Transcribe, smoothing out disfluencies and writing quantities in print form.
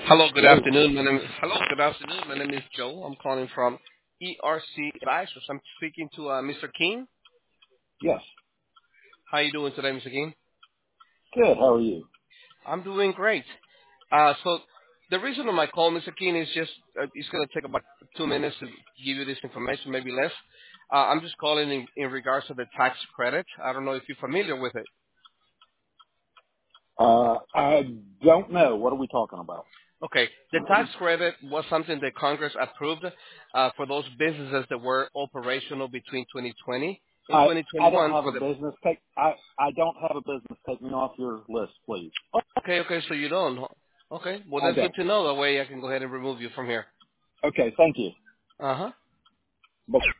Hello, good Hello. afternoon. Hello, good afternoon. My name is Joe. I'm calling from ERC Advisors. I'm speaking to Mr. King. Yes. How are you doing today, Mr. King? Good. How are you? I'm doing great. So the reason of my call, Mr. King, is just it's going to take about 2 minutes to give you this information, maybe less. I'm just calling in regards to the tax credit. I don't know if you're familiar with it. I don't know. What are we talking about? Okay. The tax credit was something that Congress approved for those businesses that were operational between 2020 and I don't 2021 have a for the. business. I don't have a business. Take me off your list, please. Oh, okay, so you don't. Okay. Well, I that's good don't. to know. That way I can go ahead and remove you from here. Okay. Thank you. Uh-huh. Bye.